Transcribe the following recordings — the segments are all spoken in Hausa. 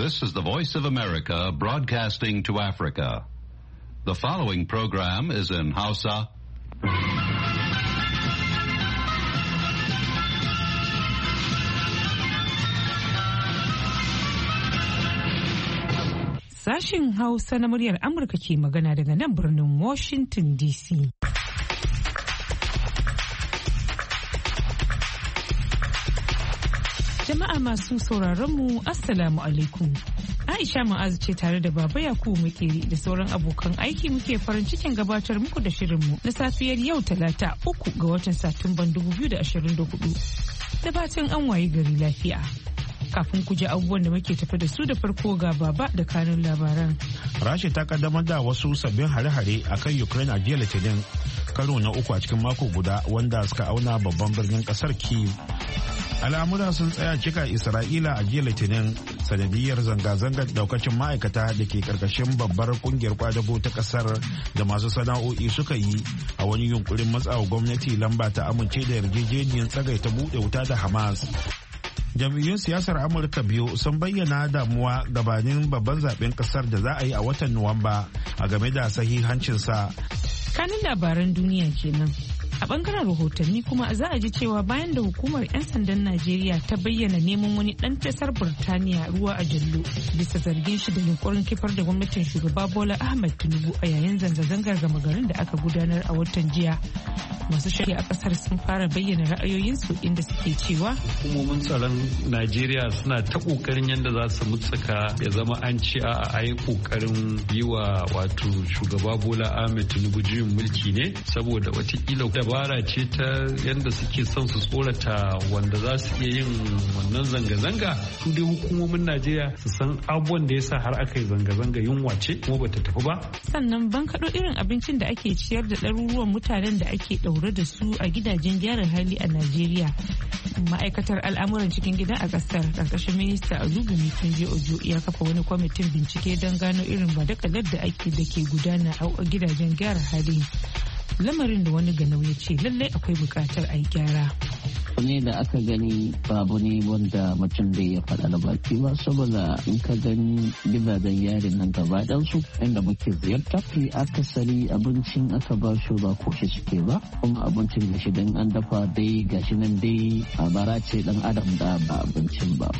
This is the Voice of America broadcasting to Africa. The following program is in Hausa. Sashin Hausa na muryar Amurka ke magana daga nan birnin Washington DC. Jama'a masu sauraronmu, Assalamu alaikum. Aisha Ma'azu ce tare da Baba Yakubu Makeri da sauran abokan aiki muke farin cikin gabatar muku da shirinmu na safiyar yau Talata 3 ga watan Satumban 2024. Da fatan an waye gari lafiya. Kafin ku ji abubuwan da muke tafi da su da farko ga Baba da kanun labaran. Rasha ta kaddamar da wasu sabbin hare-hare a kan Ukraine a jiya Litinin, karo na uku a cikin mako guda wanda suka auna babban birnin kasar Kyiv. Al'amura sun tsaya cika Isra'ila a jiya Litinin sanadiyar zanga-zangar daukacin ma'aikata da ke karkashin babbar kungiyar kwadago ta kasar da masu sana'o'i suka yi a wani yunkurin matsawa gwamnati lamba ta amince da yarjejeniyar tsagaita buɗe wuta da Hamas. Jam'iyyun siyasar Amurka biyu sun bayyana damuwa gabanin babban zaben kasar da za a yi a watan Nuwamba a game da sahihancinsa. Kanin labaran duniya kenan. A bangaren rahotanni kuma za a ji cewa bayan da hukumar 'yan sandan Najeriya ta bayyana neman wani dan kasar Burtaniya ruwa a jallo bisa zargin shi da yunkurin kifar da gwamnatin shugaba Bola Ahmed Tinubu a yayin zanga-zangar gama garin da aka gudanar a watan jiya. Masu shari'a a kasar sun fara bayyana ra'ayoyinsu inda suke cewa hukumomin tsaron Najeriya suna ta kokarin yadda za su mutsaka ya zama an ci a yi kokarin yi wa wato shugaba Bola Ahmed Tinubu juyin mulki ne saboda watakila dabara ce ta yadda suke son su tsorata wanda za su iya yin wannan zanga-zanga. Su dai hukumomin Najeriya su san abubuwan da ya sa har aka yi zanga-zanga yunwa ce kuma bata tafi ba. Sannan ban kaɗo irin abincin da ake ciyar da ɗaruruwan mutanen da ake ɗaure da su a gidajen gyaran hali a Najeriya. Ma'aikatar al'amuran cikin gida a ƙasar ƙarƙashin minista Olubunmi Tunji Ojo ya kafa wani kwamitin bincike don gano irin badakalar da ke gudana a gidajen gyara hali. Lamarin da wani ganau ya ce lallai akwai bukatar a yi gyara. ne da aka gani babu ne wanda mutum zai ya faɗa da baki ba saboda in ka gani gidajen yarin nan gaba su inda muke ziyarta fi akasari abincin aka ba shi ba koshi suke ba kuma abincin da shi dan an dafa dai gashi nan dai a bara ce dan adam da ba abincin ba.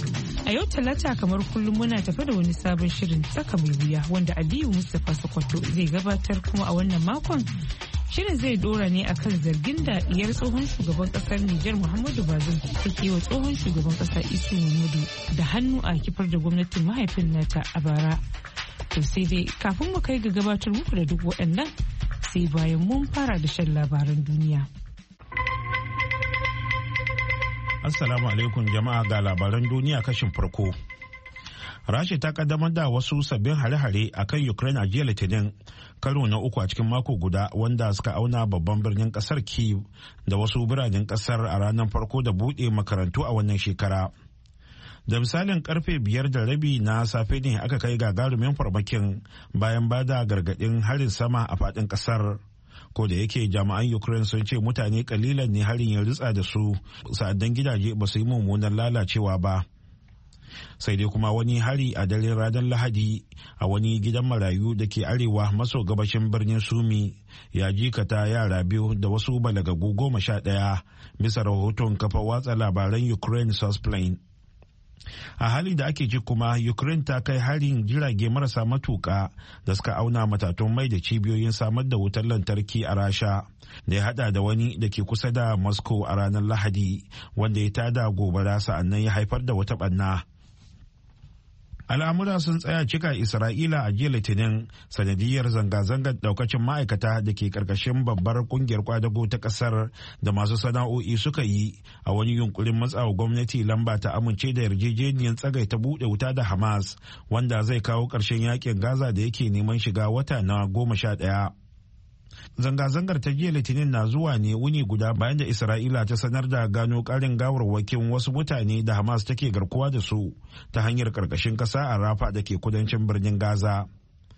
A yau Talata kamar kullum muna tafi da wani sabon shirin tsaka mai wuya wanda Aliyu Mustapha Sokoto zai gabatar kuma a wannan makon shirin zai dora ne akan zargin da diyar tsohon shugaban kasar Nijar Muhammadu Bazoum take wa tsohon shugaban kasa Isu Muhammadu da hannu a kifar da gwamnatin mahaifin nata a bara. To sai dai kafin mu kai ga gabatar muku da duk waɗannan sai bayan mun fara da shan labaran duniya. Assalamu alaikum jama'a ga labaran duniya kashin farko. Rasha ta kaddamar da wasu sabbin hare-hare a kan Ukraine a jiya Litinin, karo na uku a cikin mako guda wanda suka auna babban birnin kasar Kyiv da wasu biranen kasar a ranar farko da buɗe makarantu a wannan shekara. Da misalin karfe 5:30 na safe ne aka kai gagarumin farmakin bayan bada gargaɗin harin sama a faɗin kasar. Ko da yake jami'an Ukraine sun ce mutane kalilan ne harin ya ritsa da su sa'addan gidaje ba su yi mummunan lalacewa ba. Sai dai kuma wani hari a daren ranar Lahadi a wani gidan marayu da ke arewa maso gabashin birnin Sumi ya jikata yara biyu da wasu balagagu 11 bisa rahoton kafa watsa labaran Ukraine Sosplain. A hali da ake ji kuma Ukraine ta kai harin jirage marasa matuka da suka auna matatun mai da cibiyoyin samar da wutar lantarki a Rasha da ya hada da wani da ke kusa da Moscow a ranar Lahadi wanda ya tada gobara sa'annan ya haifar da wata ɓanna. Al'amura sun tsaya cika Isra'ila a jiya Litinin sanadiyar zanga-zangar daukacin ma'aikata da ke karkashin babbar kungiyar kwadago ta kasar da masu sana'o'i suka yi a wani yunkurin matsawa gwamnati lamba ta amince da yarjejeniyar tsagaita buɗe wuta da Hamas wanda zai kawo ƙarshen yakin Gaza da yake neman shiga wata na 11. Zanga-zangar ta jiya Litinin na zuwa ne wuni guda bayan da Isra'ila ta sanar da gano karin gawarwakin wasu mutane da Hamas take garkuwa da su ta hanyar karkashin kasa a Rafa da ke kudancin birnin Gaza.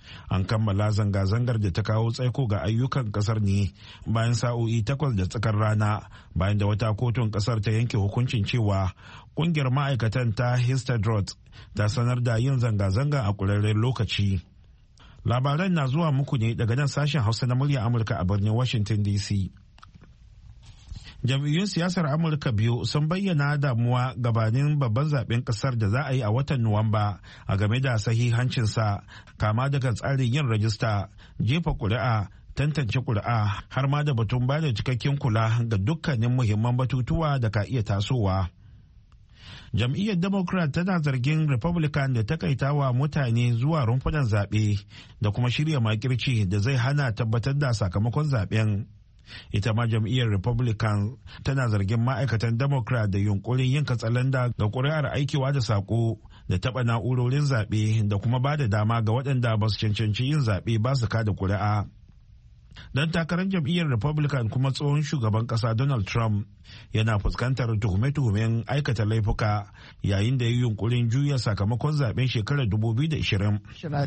An kammala zanga-zangar da ta kawo tsaiko ga ayyukan kasar ne bayan sa'o'i 8 da tsakar rana bayan da wata kotun kasar ta yanke hukuncin cewa kungiyar ma'aikatan ta Histadrut ta sanar da yin zanga-zanga a ƙurarren lokaci. Labaran na zuwa muku ne daga nan sashen Hausa na murya Amurka a birnin Washington DC. Jam'iyyun siyasar Amurka biyu sun bayyana damuwa gabanin babban zaben kasar da za a yi a watan Nuwamba a game da sahihancinsa, kama daga tsarin yin rajista, jefa kuri'a, tantance kuri'a, har ma da batun bada cikakken kula ga dukkanin muhimman batutuwa da ka iya tasowa. Jam'iyyar Democrat tana zargin Republican da takaitawa mutane zuwa rumfunan zaɓe da kuma shirya makirci da zai hana tabbatar da sakamakon zaben. Ita ma jam'iyyar Republican tana zargin ma'aikatan Democrat da yunkurin yin katsalanda ga ƙuri'ar aikewa da saƙo da taɓa na'urorin zaɓe da kuma ba da dama ga waɗanda ba su cancanci yin zaɓe ba su kada ƙuri'a. Dan takarar jam'iyyar Republican kuma tsohon shugaban ƙasa Donald Trump yana fuskantar tuhume-tuhumen aikata laifuka yayin da ya yi yunkurin juya sakamakon zaben shekarar 2020.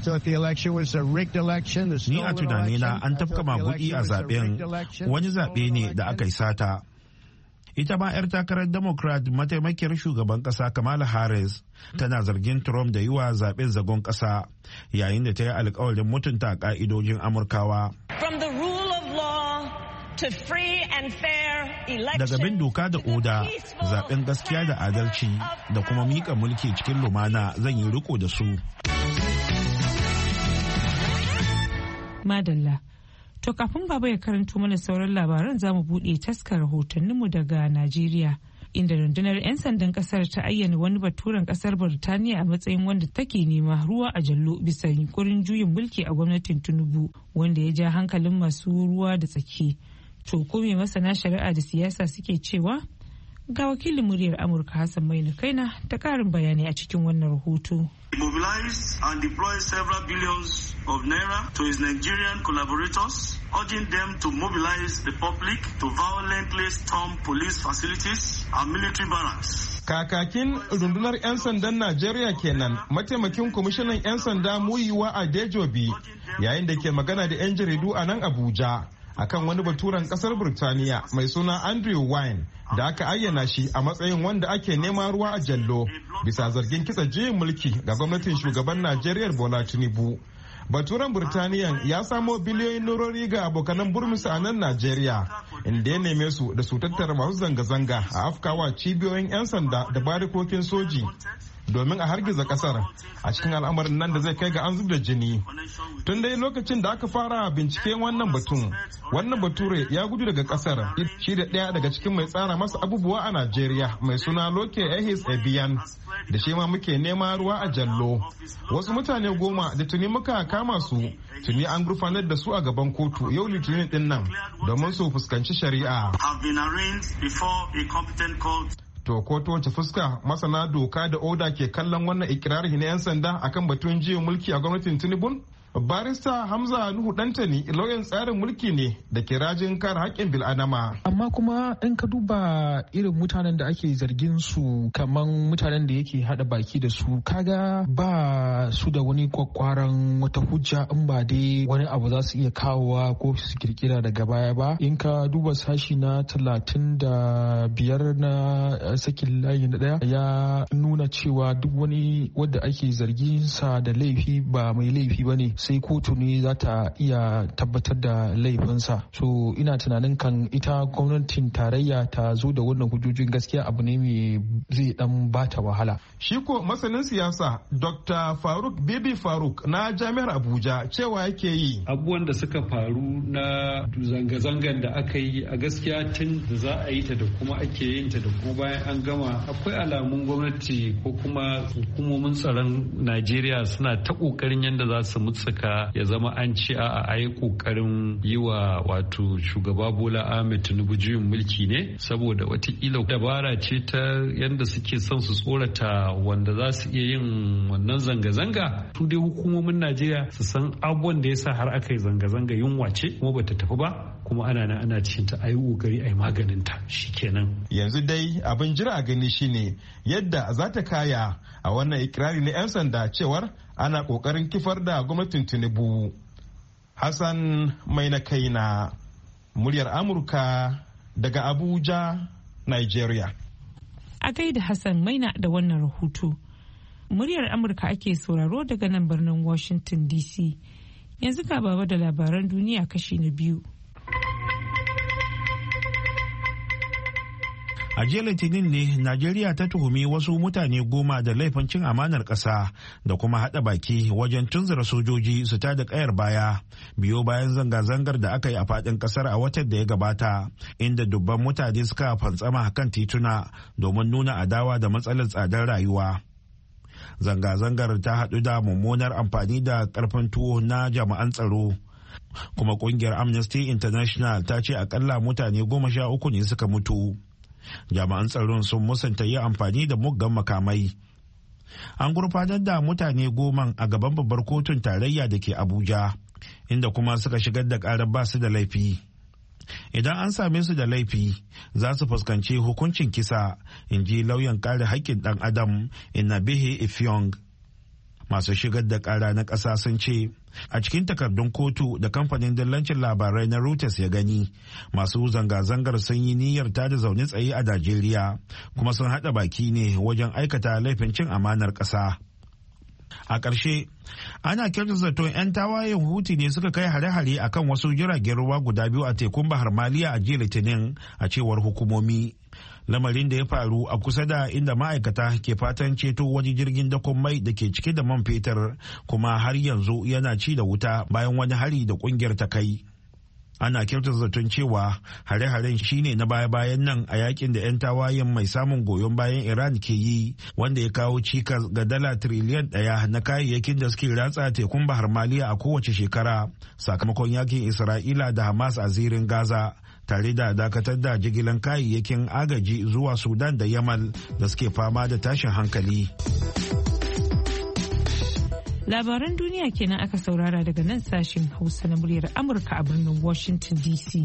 Ni a tunanina an tafka magudi a zaben, wani zaɓe ne da aka yi sata. Ita ma 'yar takarar Democrat mataimakiyar shugaban ƙasa Kamala Harris tana zargin Trump da yi wa zaben zagon ƙasa yayin da ta yi alkawarin mutunta ƙa'idojin Amurkawa. Daga bin doka da oda, zaben gaskiya da adalci da kuma miƙa mulki cikin lumana zan yi riko da su. Madalla. To kafin baba ya karanto mana sauran labaran za mu buɗe taskar rahotanninmu daga Najeriya. Inda rundunar 'yan sandan kasar ta ayyana wani baturen kasar Burtaniya a matsayin wanda take nema ruwa a jallo bisa yunkurin juyin mulki a gwamnatin Tinubu wanda ya ja hankalin masu ruwa da tsaki. To ko me masana shari'a da siyasa suke cewa? Ga wakilin muryar Amurka Hassan Maina Kaina ta karin bayani a cikin wannan rahoto. Mobilize and deploy several billions of naira to his Nigerian collaborators, urging them to mobilize the public to violently storm police facilities and military barracks. Kakakin rundunar 'yan sandan Najeriya kenan, mataimakin kwamishinan 'yan sanda Muyiwa Adejobi, yayin da ke magana da 'yan jaridu a nan Abuja akan wani baturen kasar Burtaniya mai suna Andrew Wine da aka ayyana shi a matsayin wanda ake nema ruwa a jallo bisa zargin kitsa juyin mulki ga gwamnatin shugaban Najeriya Bola Tinubu. Baturen Burtaniyan ya samo biliyoyin norori ga abokanan burmusa a nan Najeriya, inda ya neme su da su tattara masu zanga-zanga a afkawa cibiyoyin 'yan sanda da barikokin soji domin a hargiza kasar a cikin al'amarin nan da zai kai ga an zub da jini. Tun dai lokacin da aka fara binciken wannan batun, wannan bature ya gudu daga kasar, shi da ɗaya daga cikin mai tsara masa abubuwa a Najeriya mai suna Loke Ehis Ebiyan, da shi ma muke nema ruwa a jallo. Wasu mutane 10 da tuni muka kama su, tuni an gurfanar da su a gaban kotu yau Litinin din nan domin su fuskanci shari'a. To ko ta wace fuska masana doka da oda ke kallon wannan ikirari na 'yan sanda akan batun jiyo mulki a gwamnatin Tinubu? Barista Hamza Nuhu Dantani lauyan tsarin mulki ne da ke rajin kare haƙƙin bil'adama. Amma kuma in ka duba irin mutanen da ake zargin su kaman mutanen da yake hada baki da su, kaga ba su da wani kwakwaran wata hujja in ba dai wani abu za su iya kawowa ko su kirkira daga baya ba. In ka duba sashi na 35 na sakin layi na 1 ya nuna cewa duk wani wadda ake zargin sa da laifi ba mai laifi ba ne, sai kotu ne za ta iya tabbatar da laifinsa. So ina tunanin kan ita gwamnatin tarayya ta zo da wannan hujjojin gaskiya abu ne mai zai dan bata wahala. Shi ko masanin siyasa Dr. Faruk Bibi Faruk na Jami'ar Abuja cewa yake yi. Abubuwan da suka faru na zanga-zangan da aka yi a gaskiya tun da za a yi ta da kuma ake yin ta da kuma bayan an gama akwai alamun gwamnati ko kuma hukumomin tsaron Najeriya suna ta kokarin yadda za su mutsuka ya zama an ci a yi kokarin yi wa wato shugaba Bola Ahmed Tinubu juyin mulki ne, saboda watakila dabara ce ta yadda suke son su tsorata wanda za su iya yin wannan zanga-zanga. Su dai hukumomin Najeriya su san abubuwan da ya sa har aka yi zanga-zanga yunwa ce kuma bata tafi ba, kuma ana cikin ta ayi kokari ayi maganin ta shikenan. Yanzu dai abin jira a gani shine yadda za ta kaya a wannan ikirari na 'yan sanda cewar ana ƙoƙarin kifar da gwamnatin Tinubu. Hassan mai na kaina, muryar Amurka daga Abuja, Nigeria. A gaida Hassan Maina da wannan rahoto. Muryar Amurka ake sauraro daga nan birnin Washington DC. Yanzu ga baba da labaran duniya kashi na biyu. A jiya Litinin ne Najeriya ta tuhumi wasu mutane 10 da laifin cin amanar ƙasa da kuma haɗa baki wajen tunzura sojoji su tada ƙayar baya biyo bayan zanga-zangar da aka yi a faɗin ƙasar a watan da ya gabata, inda dubban mutane suka fantsama kan tituna domin nuna adawa da matsalar tsadar rayuwa. Zanga-zangar ta haɗu da mummunar amfani da ƙarfin tuwo na jami'an tsaro. Kuma ƙungiyar Amnesty International ta ce akalla mutane 13 ne suka mutu. Jami'an tsaron sun musanta yi amfani da muggan makamai. An gurfanar da mutane 10 a gaban babbar kotun tarayya da ke Abuja, inda kuma suka shigar da ƙarar ba su da laifi. Idan an same su da laifi, za su fuskanci hukuncin kisa, in ji lauyan kare haƙƙin ɗan adam Inabehe Ifyong. Masu shigar da ƙara na ƙasa sun ce a cikin takardun kotu da kamfanin dillancin labarai na Reuters ya gani, masu zanga-zangar sun yi niyyar tada zaune tsaye a Najeriya kuma sun haɗa baki ne wajen aikata laifin cin amanar ƙasa. A ƙarshe, ana kyautar zaton 'yan tawayen Huti ne suka kai hare-hare a kan wasu jiragen ruwa guda biyu a tekun Bahar Maliya a jiya Litinin, a cewar hukumomi. Lamarin da ya faru a kusa da inda ma'aikata ke fatan ceto wani jirgin dakon mai da ke cike da man fetur, kuma har yanzu yana ci da wuta bayan wani hari da kungiyar ta kai. Ana kyautar zaton cewa hare-haren shine na baya-bayan nan a yakin da 'yan tawayen mai samun goyon bayan Iran ke yi, wanda ya kawo cikas ga $1 triliyan na kayayyakin da suke ratsa tekun Bahar Maliya a kowace shekara, sakamakon yakin Isra'ila da Hamas a zirin Gaza, tare da dakatar da jigilan kayayyakin agaji zuwa Sudan da Yamal da suke fama da tashin hankali. Labaran duniya kenan aka saurara daga nan sashen Hausa na muryar Amurka a birnin Washington DC.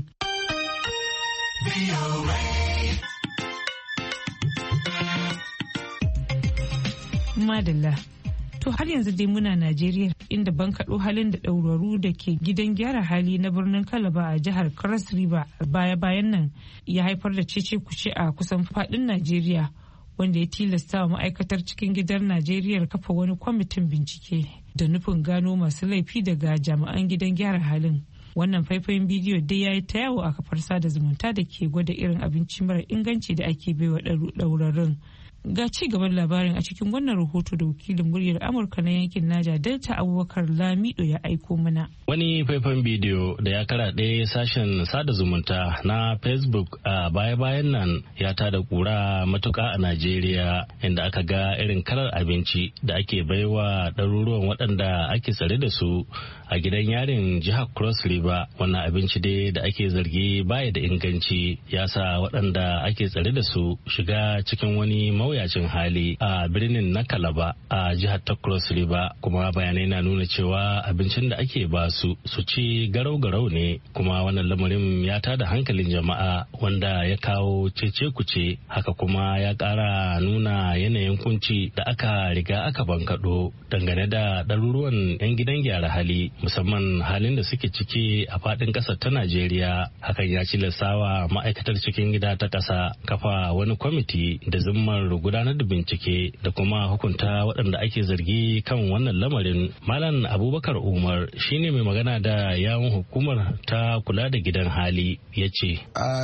Madalla. To har yanzu dai muna Najeriya, inda bankaɗo halin da ɗauraru da ke gidan gyara hali na birnin Kalaba a jihar Cross River baya-bayan nan ya haifar da cece-kuce a kusan faɗin Najeriya, wanda ya tilasta wa ma'aikatar cikin gidan Najeriya kafa wani kwamitin bincike da nufin gano masu laifi daga jami'an gidan gyara halin. Wannan faifayin bidiyo dai ya yi ta yawo a kafar sada zumunta da ke gwada irin abinci mara inganci da ake baiwa ɗaurarrun. Ga ci gaban labarin a cikin wannan rahoto da wakilin muryar Amurka na yankin Naja Delta Abubakar Lamido ya aiko mana. Wani faifan bidiyo da ya karaɗe sashen sada zumunta na Facebook a baya-bayan nan ya tada kura matuka a Najeriya, inda aka ga irin kalar abinci da ake baiwa ɗaruruwan waɗanda ake tsare da su a gidan yarin jihar Cross River. Wannan abinci dai da ake zargi baya da inganci, ya sa waɗanda ake tsare da su shiga cikin wani mawuyacin hali a birnin na Kalaba a jihar ta Cross River. Kuma bayanai na nuna cewa abincin da ake ba su ci garau-garau ne, kuma wannan lamarin ya tada hankalin jama'a wanda ya kawo cece-kuce. Haka kuma ya ƙara nuna yanayin kunci da aka riga aka bankaɗo dangane da ɗaruruwan 'yan gidan gyara hali, musamman halin da suke ciki a faɗin ƙasar ta Najeriya. Hakan ya cilastawa ma'aikatar cikin gida ta ƙasa kafa wani kwamiti da zimmar gudanar da bincike da kuma hukunta waɗanda ake zargi kan wannan lamarin. Malam Abubakar Umar shine mai magana da yawun hukumar ta kula da gidan hali, ya ce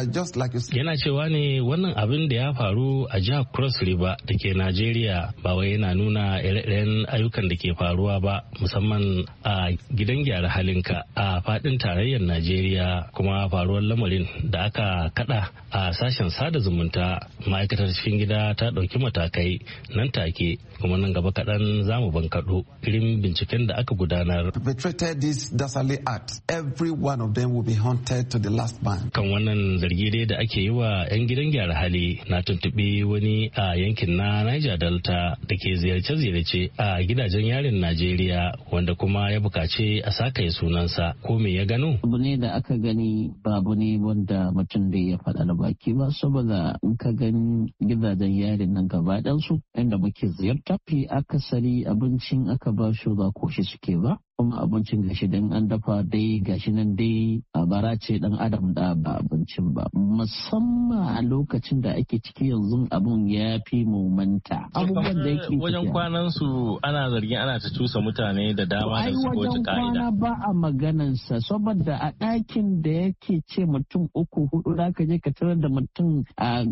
yana cewa ne wannan abin da ya faru a jihar Cross River da ke Najeriya ba wai yana nuna ire-iren ayyukan da ke faruwa ba, musamman a gidan gyara halinka a fadin tarayyar Najeriya. Kuma faruwar lamarin da aka kada a sashen sada zumunta, ma'aikatar cikin gida ta ɗauki matakai nan take, kuma nan gaba kaɗan za mu bankaɗo irin binciken da aka gudanar. Kan wannan zargi dai da ake yi wa 'yan gidan gyara hali, na tuntuɓi wani a yankin na Niger Delta da ke ziyarce-ziyarce a gidajen yarin Najeriya, wanda kuma ya buƙaci a sakaye sunansa. Ko me ya gano? Abu ne da aka gani, babu ne wanda mutum da ya faɗa da baki ba, saboda in ka gani gidajen yarin nan gaba ɗansu inda muke ziyarta. Fi akasari abincin aka ba shi ba koshi suke ba. Kuma abincin gashi dan an dafa dai gashi nan dai a bara ce dan adam da ba abincin ba, musamman a lokacin da ake ciki yanzu abun ya fi mumanta. Abubuwan da yake wajen kwanan su ana zargin ana ta cusa mutane da dama da su ko ta ka'ida. Ba a maganansa saboda a ɗakin da yake ce mutum 3-4 da ka je ka tarar da mutum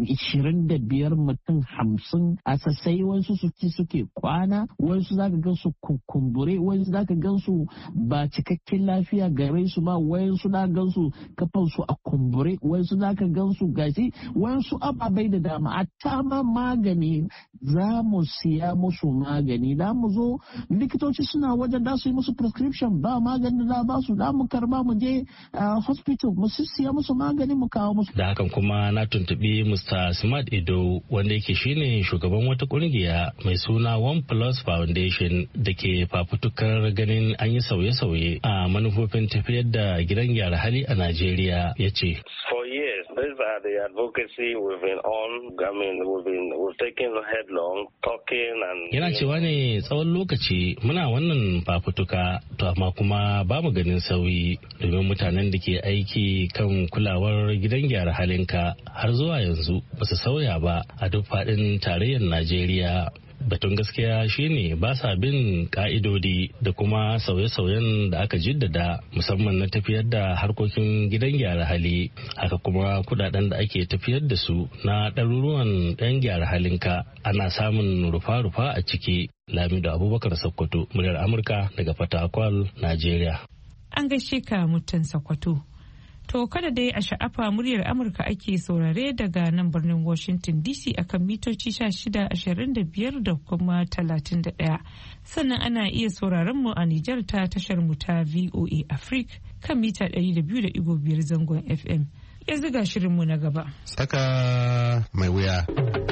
25 mutum 50 a sassai, wasu su ci suke kwana, wasu zaka gan su kumbure, wasu zaka gan su ba cikakken lafiya gare su ba, wayansu na gansu kafan su a kumbure, wayansu na ka gansu gashi, wayansu ababai da dama. A tama magani za mu siya musu magani, da mu zo likitoci suna wajen da su yi musu prescription ba magani da ba su, da mu karba mu je hospital mu siya musu magani mu kawo musu. Da hakan kuma na tuntubi Mr. Smart Ido wanda yake shine shugaban wata kungiya mai suna One Plus Foundation da ke fafutukar ganin an yi sauye-sauye a manufofin tafiyar da gidan gyara hali a Najeriya, ya ce. These are the advocacy we've been on. I mean, we've taken headlong talking and. Yana cewa ne tsawon lokaci muna wannan fafutuka, to amma kuma ba mu ganin sauyi domin mutanen da ke aiki kan kulawar gidan gyara halinka har zuwa yanzu ba su sauya ba a duk faɗin tarayyar Najeriya. Batun gaskiya shine ba sa bin ka'idodi da kuma sauye-sauyen da aka jaddada musamman na tafiyar da harkokin gidan gyara hali, haka kuma kudaden da ake tafiyar da su na ɗaruruwan ɗan gyara halinka ana samun rufa-rufa a ciki. Lamido Abubakar Sokoto, muryar Amurka daga Fatakwal, Najeriya. An gaishe ka mutan Sokoto. To kada dai a sha'afa muryar Amurka ake saurare daga nan birnin Washington DC akan mitoci 1625 da kuma 31. Sannan ana iya sauraron mu a Nijar ta tashar mu ta VOA Africa kan mita 200.5 zangon FM. Yanzu ga shirin mu na gaba. Saka mai wuya.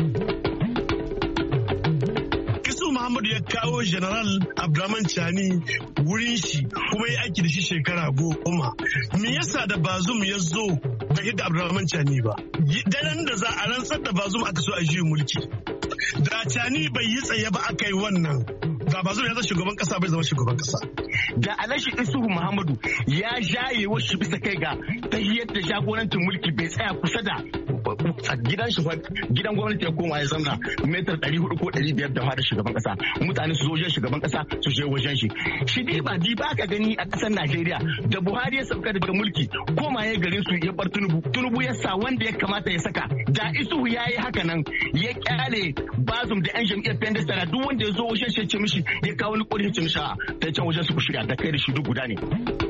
Muhammadu ya kawo General Abdurrahman Chani wurin shi kuma ya aiki da shi shekara 10. Me yasa da Bazum ya zo ba yadda Abdurrahman Chani ba? Daren da za a rantsar da Bazum aka so a juyin mulki. Da Chani bai yi tsaye ba aka yi wannan. Da Bazum ya zama shugaban kasa bai zama shugaban kasa. Da Alhaji Isuhu Muhammadu ya jaye wasu bisa kai ga tahiyar da jagorancin mulki bai tsaya kusa da gidan shi, gidan gwamnati ya koma ya zauna metar 400 ko 500 da fara shugaban kasa, mutane su zo wajen shugaban kasa su je wajen shi. Shi dai ba ka gani a kasar Najeriya da Buhari ya sauka daga mulki koma ya garin su ya bar Tinubu ya sa wanda ya kamata ya saka. Da Isuhu ya yi haka nan ya kyale Bazum da yan jam'iyyar Pendestara duk wanda ya zo wajen shi ya ce mishi ya kawo wani kodi ya ce mishi ta can wajen su ku shirya da kai da shi duk guda ne.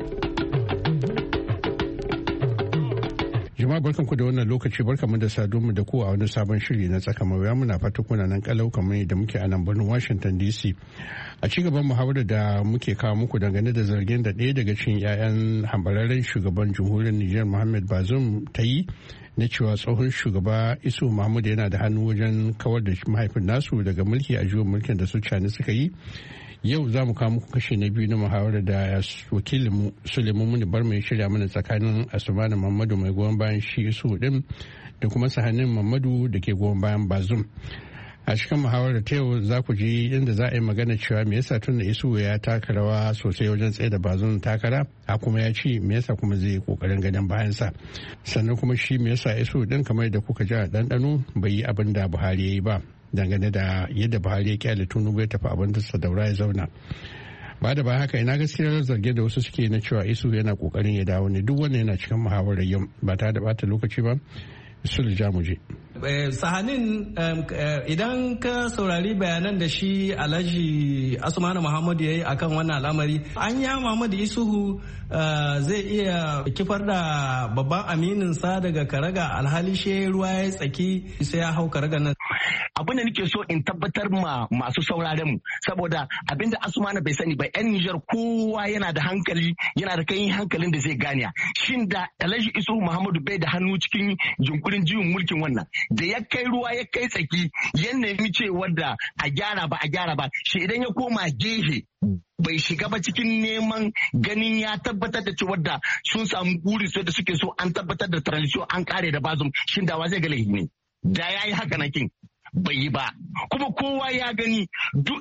Jama'a barkanku da wannan lokaci, barkanmu da saduwa da ku a wani sabon shiri na tsaka mawuya. Muna fata kuna nan kalau kamar da muke a nan birnin Washington DC. A ci gaban muhawarar da muke kawo muku dangane da zargin da ɗaya daga cikin 'ya'yan hambararren shugaban jamhuriyar Nijar Mohamed Bazoum ta yi na cewa tsohon shugaba Isu Mahmud yana da hannu wajen kawar da mahaifin nasu daga mulki a juyin mulkin da su Cani suka yi. Yau za mu kawo muku kashe na biyu na muhawarar da wakilinmu Suleiman Muni bar mai shirya mana tsakanin Asumana Mamadu mai goyon bayan shi Isu din da kuma Sahanin Mamadu da ke goyon bayan Bazum. A cikin muhawarar ta yau za ku ji inda za a yi magana cewa me yasa tun da Isu ya taka rawa sosai wajen tsaye da Bazum takara, a kuma ya ce me yasa kuma zai yi kokarin ganin bayansa. Sannan kuma shi me yasa Isu din kamar da kuka ji a ɗanɗano bai yi abin da Buhari ya yi ba, dangane da yadda Buhari ya kyale Tinubu ya tafi abin da Daura ya zauna. Ba da ba haka ina gaskiyar zarge da wasu suke na cewa Isu yana kokarin ya dawo ne, duk wannan yana cikin muhawarar yau ba ta da bata lokaci ba. Sul Jamuje. Sahanin idan ka saurari bayanan da shi Alhaji Asmanu Muhammadu ya yi akan wannan al'amari, anya Muhammadu Isuhu zai iya kifar da babban aminin sa daga karaga alhali she ruwa ya tsaki sai ya hau karaga nan. Abin da nake so in tabbatar ma masu sauraren mu, saboda abinda Asmanu bai sani ba, 'yan Nijar kowa yana da hankali, yana da kai hankalin da zai gane. Shin da Alhaji Isuhu Muhammadu bai da hannu cikin jinkurin jiwon mulkin wannan, da ya kai ruwa ya kai tsaki ya nemi cewar da a gyara ba shi idan ya koma gehe bai shiga ba cikin neman ganin ya tabbatar da cewar da sun samu guri so da suke so an tabbatar da transition an kare da Bazum, shin da wa zai ga laifi ne da ya yi haka nan kin. bai yi ba. Kuma kowa ya gani duk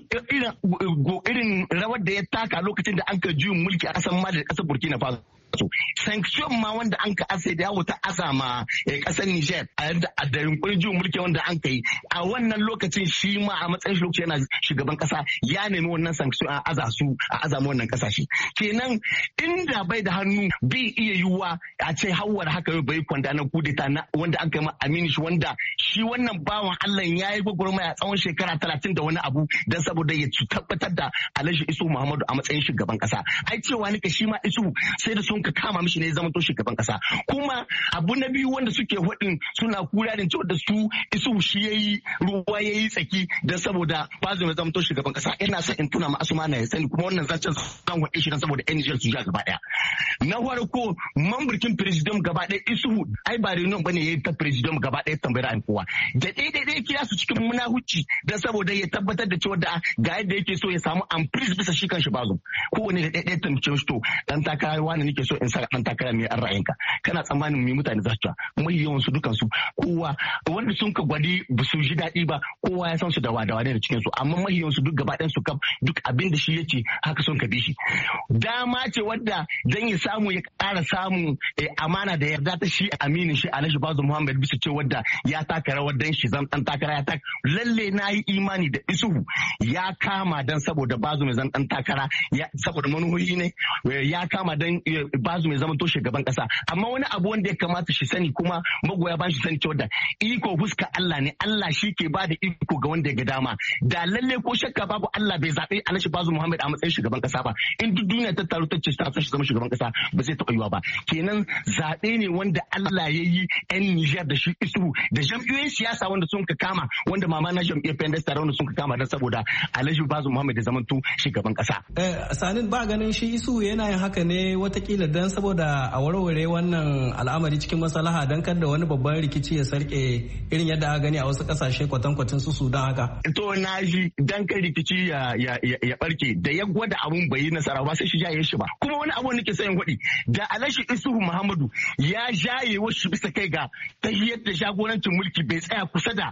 irin rawar da ya taka lokacin da an ka juyin mulki a ƙasar Mali da ƙasar Burkina Faso. Sanction ma wanda an ka ase da yawo ta azama kasar Niger a da yunkurin juyin mulki wanda an ka yi a wannan lokacin shi ma a matsayin shi lokaci yana shugaban kasa ya nemi wannan sanction a azama wannan kasashe. Kenan inda bai da hannu bai iya yiwuwa a ce hawar haka bai kwanda na kudeta na wanda an kai ma Aminu shi wanda shi wannan bawan Allah ya yi gwagwarmaya tsawon shekara 30 da wani abu dan saboda ya tabbatar da Alhaji Isu Muhammadu a matsayin shugaban kasa. Ai cewa nika shi ma Isu sai da sun ka kama mishi ne zama to shugaban kasa. Kuma abu na biyu wanda suke hudin suna kura da cewa da su Isu shi yayi ruwa yayi tsaki dan saboda Bazoum ya zama to shugaban kasa. Ina son in tuna ma Asumana ya sani kuma wannan zancen zan hudi shi dan saboda NGL su ja gaba daya. Na farko mamburkin president gaba daya Isu ai ba reunion bane yayi ta president gaba daya tambayar an kowa. Da daidai kira su cikin munahuci dan saboda ya tabbatar da cewa da ga yadda yake so ya samu amprise bisa shi kanshi Bazoum. Kowane da daidai tambace shi to dan takara wani nake so in sa dan takara ne an ra'ayinka. Kana tsammanin me mutane za su ta mai yawan su dukan su kowa wanda sun ka gwadi ba su ji daɗi ba kowa ya san su da wadawa ne da cikin su amma mai yawan su duk gaba ɗayan su kaf duk abin da shi yace haka sun ka bi shi. Dama ce wadda dan ya samu ya ƙara samu amana da yarda ta shi aminin shi Alhaji Bazoum Muhammad bisa ce wadda ya taka rawar dan shi zan dan takara ya taka lalle na yi imani da Isuhu ya kama dan saboda Bazoum zan dan takara saboda manuhoyi ne ya kama dan Bazoum ya zama to shugaban kasa. Amma wani abu wanda ya kamata shi sani kuma magoya ba shi sani cewa da iko fuska Allah ne, Allah shi ke ba da iko ga wanda ya ga dama. Da lalle ko shakka babu Allah bai zaɓi Alhaji Bazoum Muhammad a matsayin shugaban kasa ba. In duk duniya ta taru ta ce ta so shi zama shugaban kasa ba zai taɓa yiwa ba. Kenan zaɓe ne wanda Allah ya yi 'yan Niger da shi Isuhu da jam'iyyoyin siyasa wanda sun ka kama wanda mama na jam'iyyar Pendes Tare wanda sun ka kama dan saboda Alhaji Bazoum Muhammad ya zama to shugaban kasa. Sanin ba ganin shi Isuhu yana yin haka ne watakila dan saboda a warware wannan al'amari cikin maslaha dan kada wani babban rikici ya sarke irin yadda aka gani a wasu kasashe kwatankwacin su Sudan haka. To na ji dan kan rikici ya barke da ya gwada abun bai yi nasara ba sai shi jaye shi ba. Kuma wani abu nake sayin gwadi da Alhaji Isuhu Muhammadu ya jaye wasu bisa kai ga ta yadda jagorancin mulki bai tsaya kusa da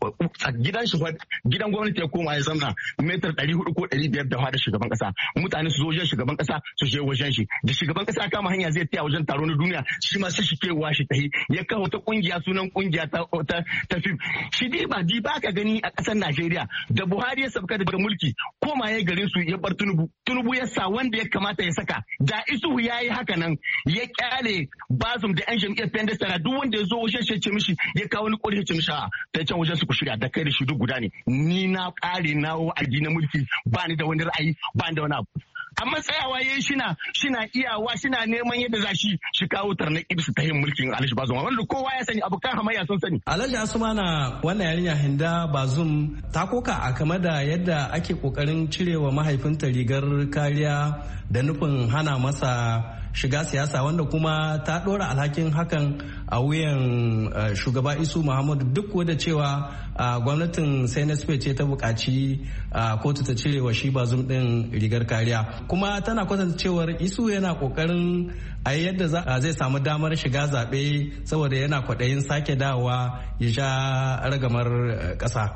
gidan gwamnati ya koma ya zamna metar 400 ko 500 da fada shugaban kasa. Mutane su zo wajen shugaban kasa su je wajen shi da shugaban kasa kama hanya zai taya wajen taro na duniya shi ma sai shi kewa shi tahi ya kawo ta kungiya sunan kungiya ta fim shi dai ba ka gani a kasar Najeriya da Buhari ya sabka daga mulki koma ya garin su ya bar Tinubu ya sa wanda ya kamata ya saka da Isuhu ya yi haka nan ya kyale Bazoum da yan jam'iyyar Pendes Tare duk wanda ya zo wajen shi ya ce mishi ya kawo ni kori ya ce mishi ta can wajen su ku shirya da kai da shi duk guda ne ni na kare na wa'adi na mulki ba ni da wani ra'ayi ba ni da wani abu. Amma tsayawa ya yi shina iyawa shina neman yadda za shi kawo tarnar ibsu ta yin mulkin Alhaji Bazoum wanda kowa ya sani abokan hamayya sun sani. Alhaji Asumana wannan yarinya Hinda Bazoum ta koka a kama da yadda ake kokarin cirewa mahaifinta rigar kariya da nufin hana masa shiga siyasa wanda kuma ta dora alhakin hakan a wuyan shugaba Isu Muhammadu duk da cewa gwamnatin CNSP ce ta buƙaci kotu ta cire wa shi Bazoum din rigar kariya kuma tana kwatanta cewar Isu yana kokarin a yadda zai samu damar shiga zaɓe saboda yana kwaɗayin sake dawowa ya sha ragamar ƙasa.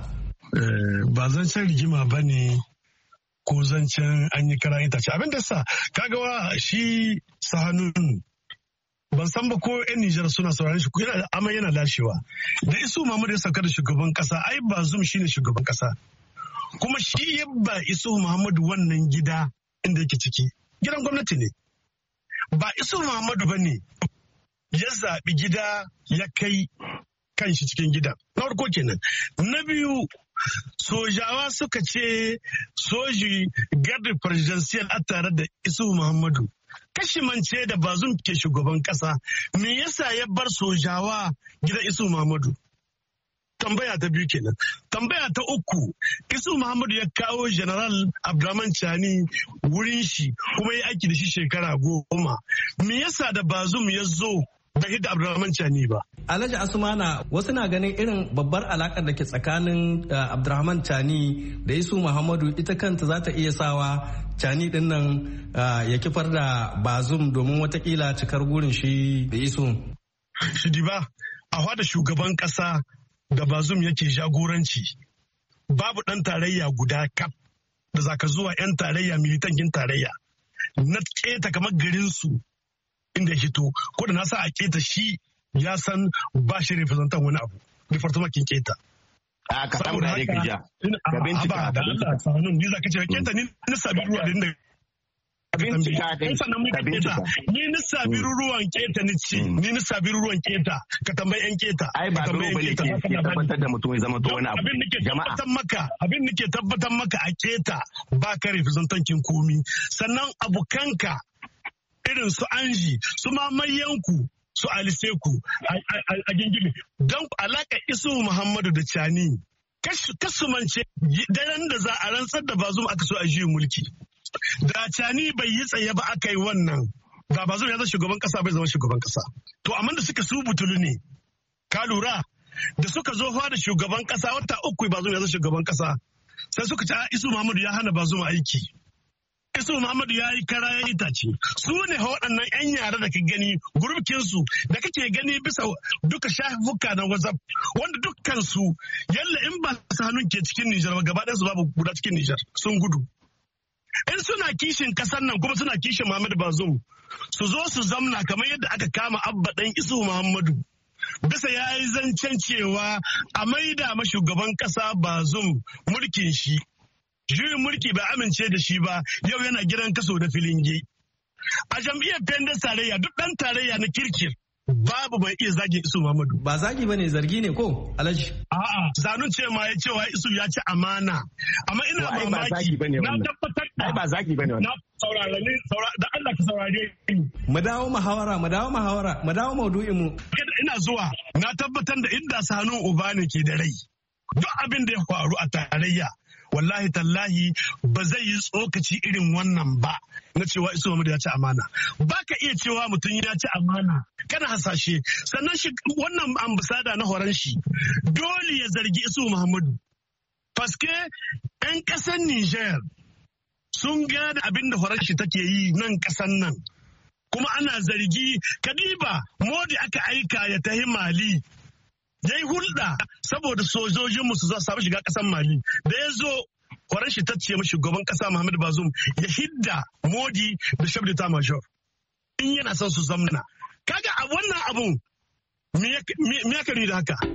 Ba zancen rigima ba ne ko zancen an yi kara itace abin da sa kaga wa shi Sahanun ban san ba ko yan Nijar suna sauraron shi yana amma yana lashewa da Isu Muhammadu ya sauka da shugaban kasa ai Bazoum shine shugaban kasa kuma shi yabba Isu Muhammadu wannan gida inda yake ciki gidan gwamnati ne ba Isu Muhammadu bane ya zaɓi gida ya kai kan shi cikin gidan na farko kenan na biyu sojawa suka ce soji garda presidential a tare da Isu Muhammadu kashimance da Bazoum ke shugaban kasa me yasa ya bar sojawa gidan Isu Muhammadu. Tambaya ta biyu kenan. Tambaya ta uku Isu Muhammadu ya kawo General Abdurrahman Chani wurin shi kuma ya aiki da shi shekara 10. Me yasa da Bazoum ya zo bai hidda Abdurrahman Chani ba. Alhaji Asumana wasu na ganin irin babbar alakar da ke tsakanin Abdurrahman Chani da Isu Muhammadu ita kanta za ta iya sawa Chani din nan ya kifar da Bazoum domin watakila cikar gurin shi da Isu. Shidi ba a hada shugaban kasa da Bazoum yake jagoranci babu ɗan tarayya guda kaf da zaka zuwa 'yan tarayya militankin tarayya na keta kamar garinsu inda ya hito ko da na sa a keta shi ya san ba shi representan wani abu departamentin keta. A ka samu da ka ja. Ka bincika. Da Allah sanun ni zaka ce keta ni sabi ruwa da ni na sabi ruwan keta ni ci ni na sabi ruwan keta ka tambayi yan keta. Ai ba ruwa bane ke tabbatar da mutum ya zama to wani abu. Abin da ke tabbatar maka a keta ba ka representantin komi sannan abokanka irin su Anji su mamayyanku su Aliseku a gingime don alaka Isu Muhammadu da Cani kasumance daren da za a rantsar da Bazoum aka so a juyin mulki da Cani bai yi tsaye ba aka yi wannan da Bazoum ya zama shugaban kasa bai zama shugaban kasa to amma da suka su butulu ne ka lura da suka zo da shugaban kasa wata uku Bazoum ya zama shugaban kasa sai suka ce Isu Muhammadu ya hana Bazoum aiki. Isu Muhammadu ya yi kara ya itace su ne waɗannan 'yan yara da ka gani gurbikinsu da kake gani bisa duka shafuka na WhatsApp wanda dukkansu yalla in ba su hannun ke cikin Nijar ba gaba ɗansu babu guda cikin Nijar sun gudu. In suna kishin ƙasar nan kuma suna kishin Muhammadu Bazoum su zo su zamna kamar yadda aka kama abba ɗan Isu Muhammadu. Bisa ya yi zancen cewa a maida ma shugaban ƙasa Bazoum mulkin shi. Juyin mulki bai amince da shi ba yau yana gidan kaso da filinge. A jam'iyyar Pendes tarayya duk ɗan tarayya na kirkir babu mai iya zagin Isu Muhammadu. Ba zagi bane zargi ne ko Alhaji? A'a zanun ce ma ya cewa Isu ya ci amana. Amma ina mamaki na tabbatar da. Ai ba zagi bane wannan. Na da Allah ka saurare ni. Mu dawo maudu'in mu. Ina zuwa na tabbatar da inda Sanu Uba ne ke da rai. Duk abin da ya faru a tarayya wallahi tallahi ba zai yi tsokaci irin wannan ba na cewa Isu Muhammadu ya ci amana. Ba ka iya cewa mutum ya ci amana kana hasashe sannan shi wannan ambasada na horon shi dole ya zargi Isu Muhammadu. Paske 'yan ƙasar Niger sun gane abin da horon shi take yi nan ƙasar nan. Kuma ana zargi kadiba Modi aka aika ya tahi Mali. Ya yi hulɗa saboda sojojinmu su samu shiga ƙasar Mali. Da ya zo kwaran shi ta ce shugaban ƙasa Muhammadu Bazoum ya hidda Modi da Chef d'Etat Major. In yana son su zamna. Kaga a wannan abun me ya kari da haka?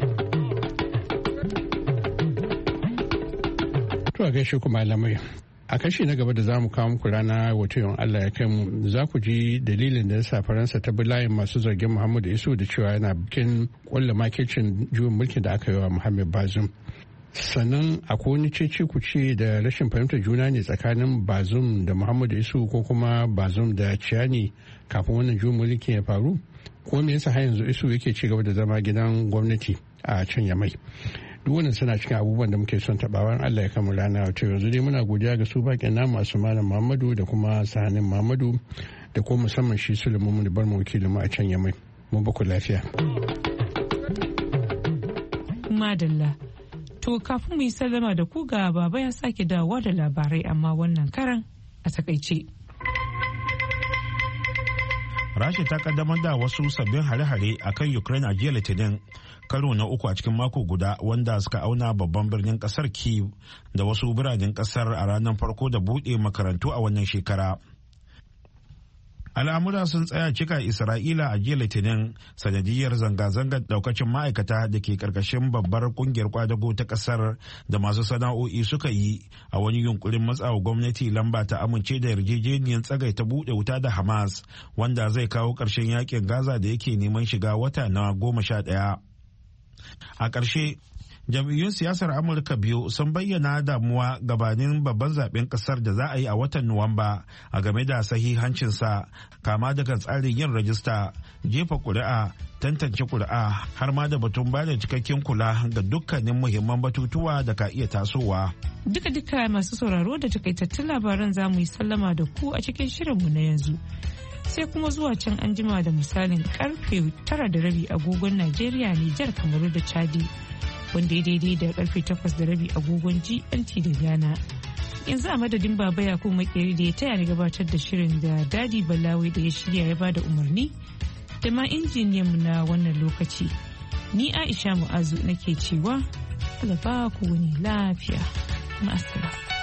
To a gaishe ku malamai. A kashi na gaba da za mu kawo muku rana wato yawan Allah ya kai mu za ku ji dalilin da yasa Faransa ta bi layin masu zargin Muhammadu Isu da cewa yana bikin kwalla makircin juyin mulkin da aka yi wa Muhammad Bazoum. Sannan akwai wani cece ku ce da rashin fahimtar juna ne tsakanin Bazoum da Muhammadu Isu ko kuma Bazoum da Ciyani kafin wannan juyin mulkin ya faru? Ko me yasa har yanzu Isu yake ci gaba da zama gidan gwamnati a can Yamai? Duk wannan suna cikin abubuwan da muke son tabawan Allah ya kama rana wato yanzu dai muna godiya ga su bakin namu masu malam Muhammadu da kuma sahanin Muhammadu da kuma musamman shi Sulaiman da barmu wakilin mu a can Yamai. Mun ba ku lafiya. Madalla. To kafin mu yi sallama da ku ga baba ya sake dawowa da labarai amma wannan karan a takaice. Rasha ta kaddamar da wasu sabbin hare-hare a kan Ukraine a jiya Litinin karo na uku a cikin mako guda wanda suka auna babban birnin kasar Kyiv da wasu biranen kasar a ranar farko da buɗe makarantu a wannan shekara. Al'amura sun tsaya cika Isra'ila a jiya Litinin sanadiyar zanga-zangar daukacin ma'aikata da ke karkashin babbar kungiyar kwadago ta kasar da masu sana'o'i suka yi a wani yunkurin matsawa gwamnati lamba ta amince da yarjejeniyar tsagaita buɗe wuta da Hamas wanda zai kawo ƙarshen yakin Gaza da yake neman shiga wata na 11. A ƙarshe jam'iyyun siyasar Amurka biyu sun bayyana damuwa gabanin babban zaben kasar da za a yi a watan Nuwamba a game da sahihancinsa kama daga tsarin yin rajista, jefa kuri'a, tantance kuri'a har ma da batun bada cikakken kula ga dukkanin muhimman batutuwa da ka iya tasowa. Duka-duka masu sauraro da takaitattun labaran za mu yi sallama da ku a cikin shirinmu na yanzu. Sai kuma zuwa can an jima da misalin karfe 9:30 agogon Najeriya, Nijar, Kamaru da Chadi. Wanda ya daidai da karfe 8:30 agogon GMT da Ghana. Yanzu a madadin Baba Yakubu Makeri da ya taya ni gabatar da shirin da Dadi Balawi da ya shirya ya bada umarni da ma injiniyan mu na wannan lokaci. ni Aisha Mu'azu nake cewa Allah ba ku wani lafiya. Ma'asala.